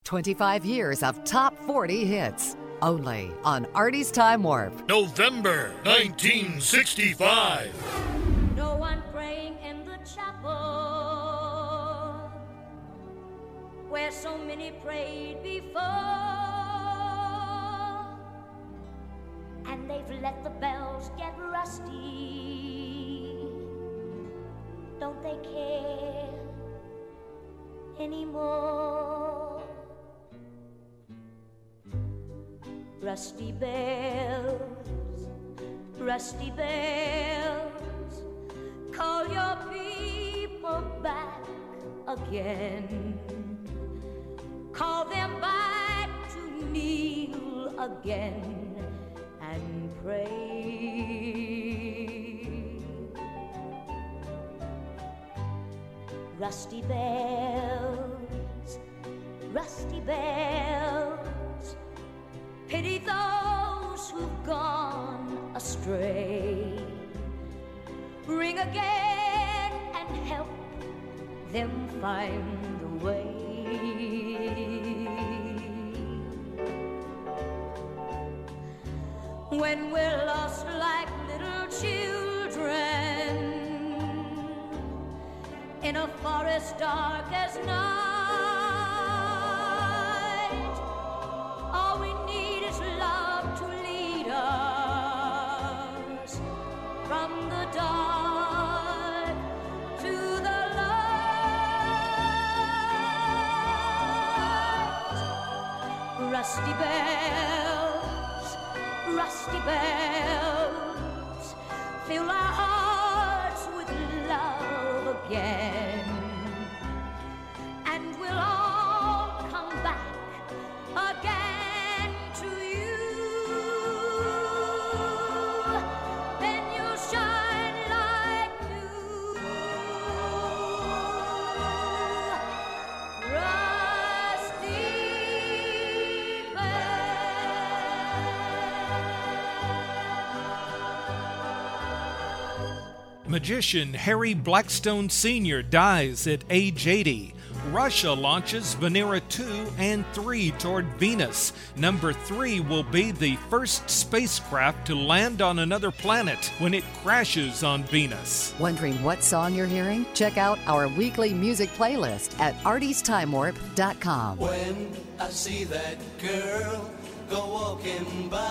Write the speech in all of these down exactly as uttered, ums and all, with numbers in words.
twenty-five years of top forty hits. Only on Artie's Time Warp. November nineteen sixty-five. No one praying in the chapel where so many prayed before, and they've let the bells get rusty. Don't they care anymore? Rusty bells, rusty bells, call your people back again. Call them back to kneel again and pray. Rusty bells, rusty bells, pity those who've gone astray. Ring again and help them find the way. When we're lost like little children in a forest dark as night, all we need is love to lead us from the dark to the light. Rusty bells, rusty bells, fill our hearts with love again, and we'll all come back again to you. Then you'll shine like new. Rusty Magician Harry Blackstone Senior dies at age eighty. Russia launches Venera two and three toward Venus. Number three will be the first spacecraft to land on another planet when it crashes on Venus. Wondering what song you're hearing? Check out our weekly music playlist at arties time warp dot com. When I see that girl go walking by,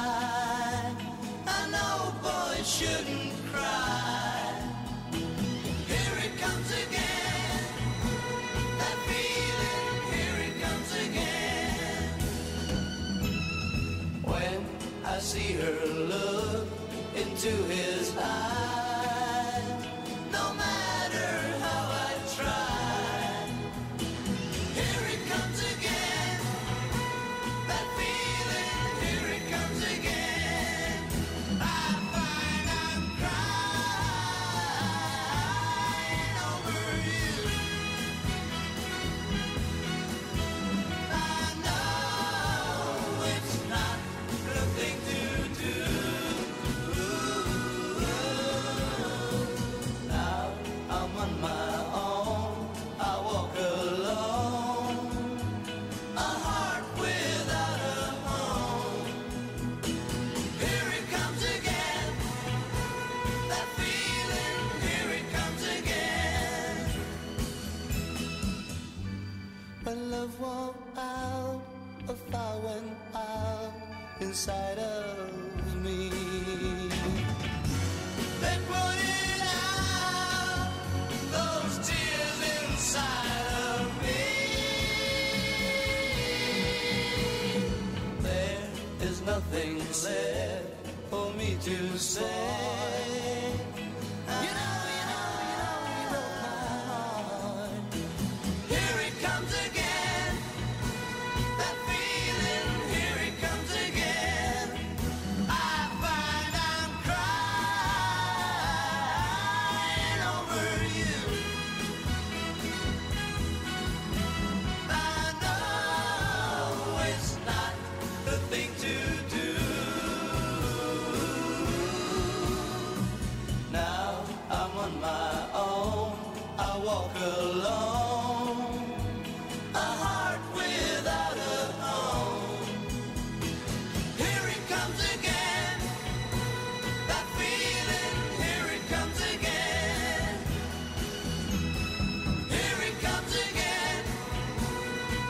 I know boys shouldn't cry. Here it comes again, that feeling, here it comes again. When I see her look into his eyes, no matter how I try, here it comes again, that feeling, here it comes again. I find I'm crying over you. I know it's not the thing to do. Now I'm on my own, I walk alone, a heart without a home. Here it comes again, that feeling, here it comes again. When love won't out, a fire went out inside of me. They put it out, those tears inside of me. There is nothing left for me to say. You know, you know, you know, you broke my heart. Here it comes again, that feeling, here it comes again. I find I'm crying over you. I know it's not the thing to do.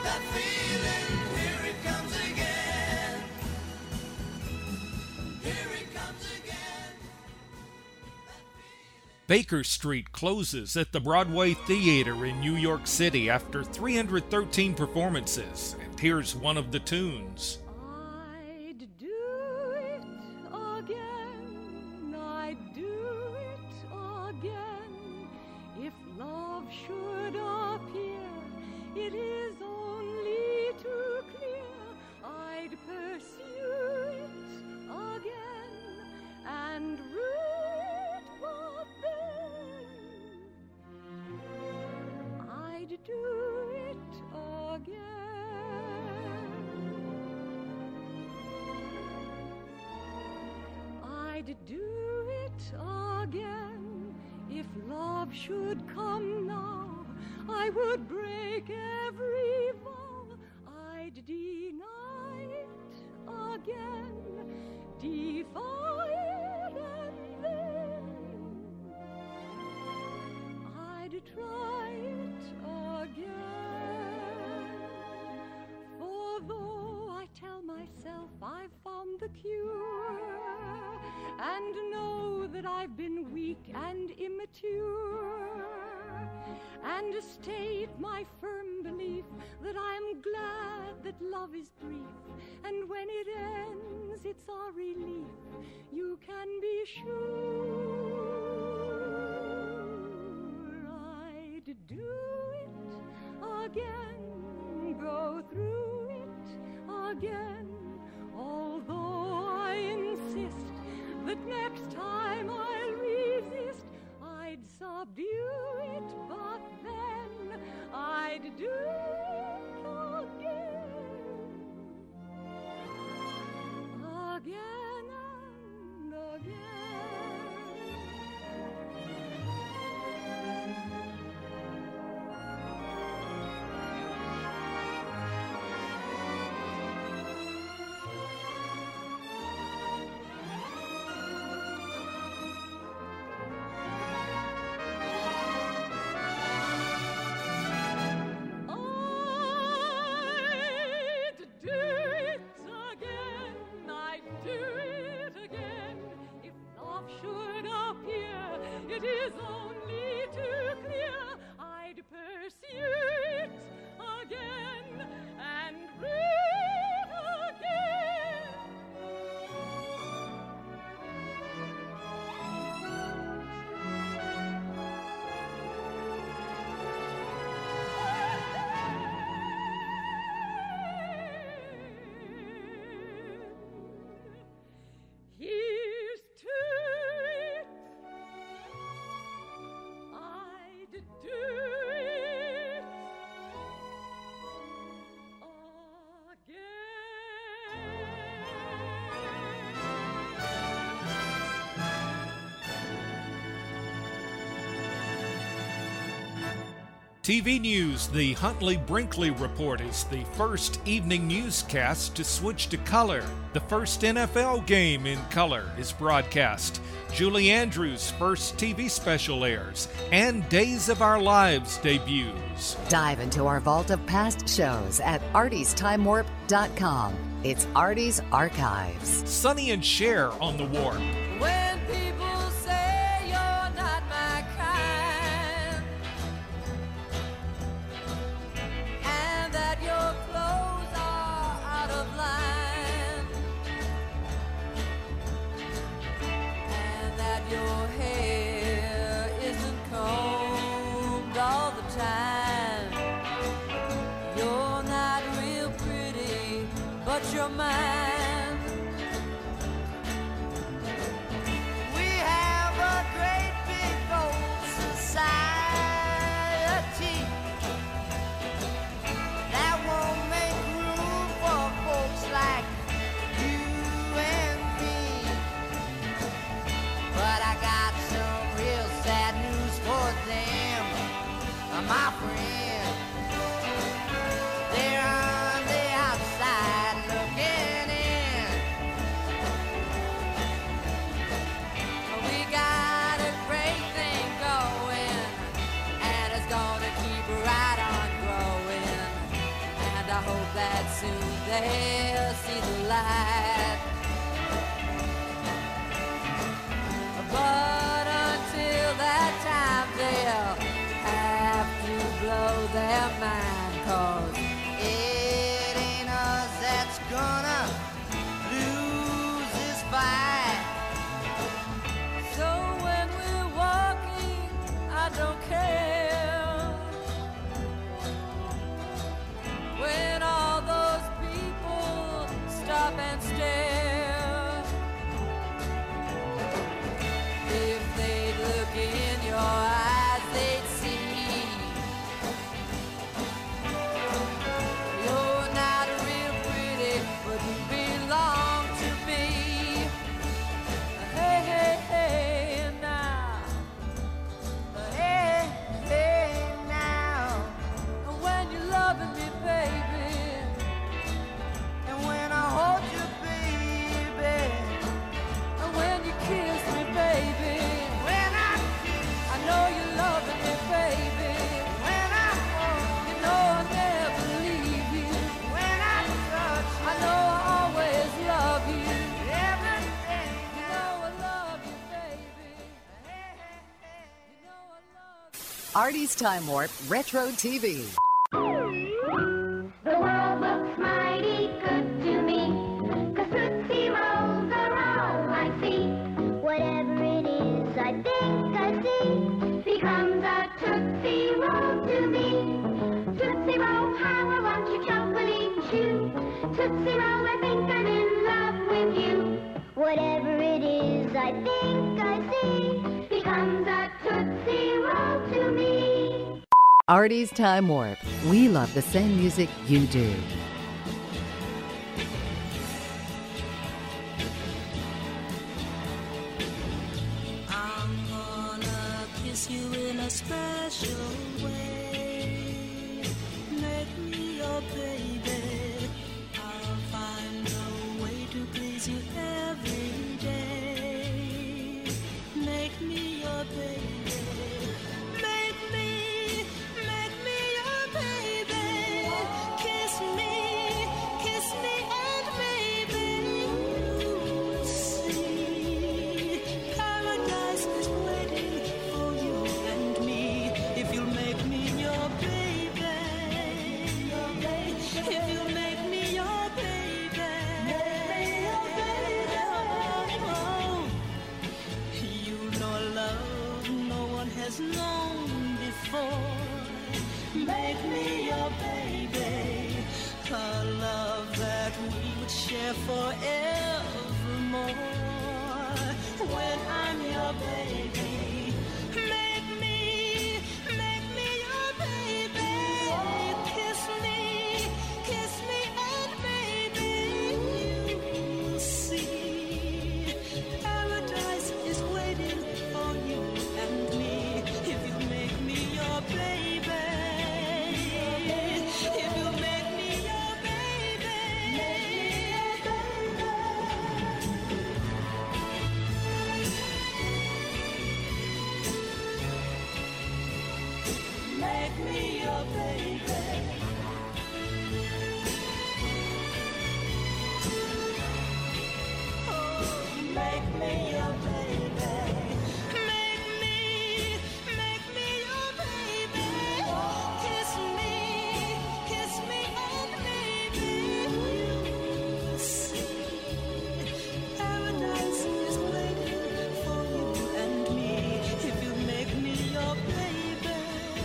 that feeling, here it comes again. Here it comes again. Baker Street closes at the Broadway Theater in New York City after three hundred thirteen performances. And here's one of the tunes. I'd do it again, I'd do it again. If love should appear, it is only too clear. I'd pursue it again and rue it, but then I'd do it again. I'd do it again. If love should come now, I would break every vow. I'd deny it again, defy it, and then I'd try it again. For though I tell myself I've found the cure, and know that I've been weak and immature, and state my firm belief that I'm glad that love is brief, and when it ends it's a relief, you can be sure I'd do it again, go through it again, although I insist that next time I'll resist. I'd subdue it, but then I'd do it again, again and again. I'd do it again, I'd do it again. If love should appear, it is only too clear. I'd pursue it again and read again. Here's to it. I'd do it T V News, the Huntley Brinkley Report is the first evening newscast to switch to color. The first N F L game in color is broadcast. Julie Andrews' first T V special airs, and Days of Our Lives debuts. Dive into our vault of past shows at arties time warp dot com. It's Artie's Archives. Sonny and Cher on the Warp. When people say you're not my kind, and that your clothes are out of line, and that your hair isn't combed all the time, you're not real pretty, but you're mine. We have a great big old society that won't make room for folks like you and me. But I got some real sad news for them, my friend. They're on the outside looking in. and I hope that soon they'll see the light. But until that time they'll have to blow their mind, 'cause it ain't us that's gonna lose this fight. So when we're walking, I don't care. When all those people stop and stare, if they'd look in your eyes, they'd see you're not real pretty, but you belong to me. Hey, hey, hey, now. Hey, hey, now. And when you're loving me, baby, and when I hold you, baby, and when you kiss me, baby, when I I know you're loving me, baby, when I you know I'll never leave you, when I touch you, I know I always love you, every day. You know I love you, baby. Hey, hey, hey. You know I love you. Artie's Time Warp Retro T V. The world looks mighty good to me, 'cause Tootsie Rolls are all I see. Whatever it is I think I see becomes a Tootsie Roll to me. Tootsie Roll, how I want your chocolate chew. Tootsie Roll, I think I'm in love with you. Whatever it is I think I see becomes a Tootsie Roll to me. Artie's Time Warp. We love the same music you do. I'm gonna kiss you in a special way. Make me your baby. I'll find a way to please you every day. Make me your baby. Make me, make me your baby. Kiss me, kiss me, and maybe you'll see paradise is waiting for you and me. If you'll make me your baby, your baby. If you'll make me your baby, your baby. Oh, you know love no one has known before. Make me your baby, a love that we would share forevermore. When I'm your baby, make me, make me your baby. Kiss me, kiss me, and baby, you'll see paradise is waiting for you and me. If you make me your baby, if you make me your baby, make me your baby. Oh, make me your baby. Make me, make me your baby. Kiss me, kiss me, and maybe you'll see paradise is waiting for you and me. If you make me your baby,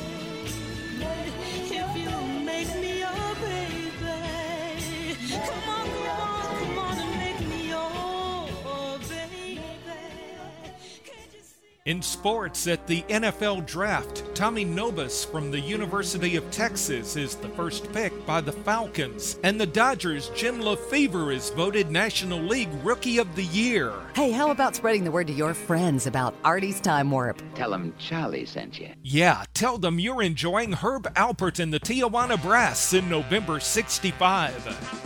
if you make me your baby, come on, come on, come on and make me your baby. Can't you see? In sports, at the N F L Draft, Tommy Nobis from the University of Texas is the first pick by the Falcons, and the Dodgers' Jim Lefevre is voted National League Rookie of the Year. Hey, how about spreading the word to your friends about Artie's Time Warp? Tell them Charlie sent you. Yeah, tell them you're enjoying Herb Alpert and the Tijuana Brass in November sixty-five.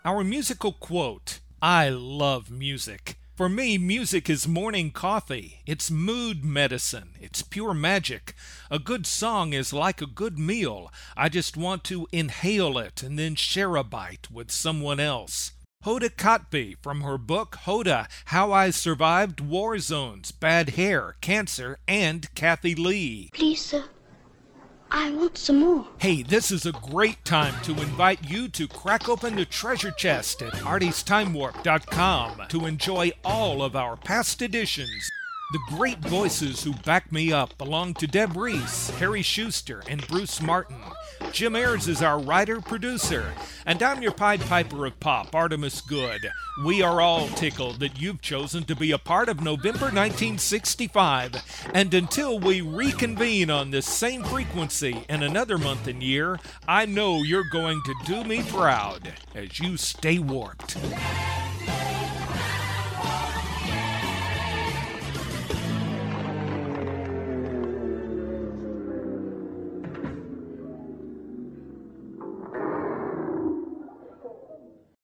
Our musical quote: I love music. For me, music is morning coffee. It's mood medicine. It's pure magic. A good song is like a good meal. I just want to inhale it and then share a bite with someone else. Hoda Kotb from her book Hoda, How I Survived War Zones, Bad Hair, Cancer, and Kathy Lee. Please, sir, I want some more. Hey, this is a great time to invite you to crack open the treasure chest at arties time warp dot com to enjoy all of our past editions. The great voices who back me up belong to Deb Reese, Harry Schuster, and Bruce Martin. Jim Ayers is our writer-producer, and I'm your Pied Piper of Pop, Artemis Good. We are all tickled that you've chosen to be a part of November nineteen sixty-five, and until we reconvene on this same frequency in another month and year, I know you're going to do me proud as you stay warped.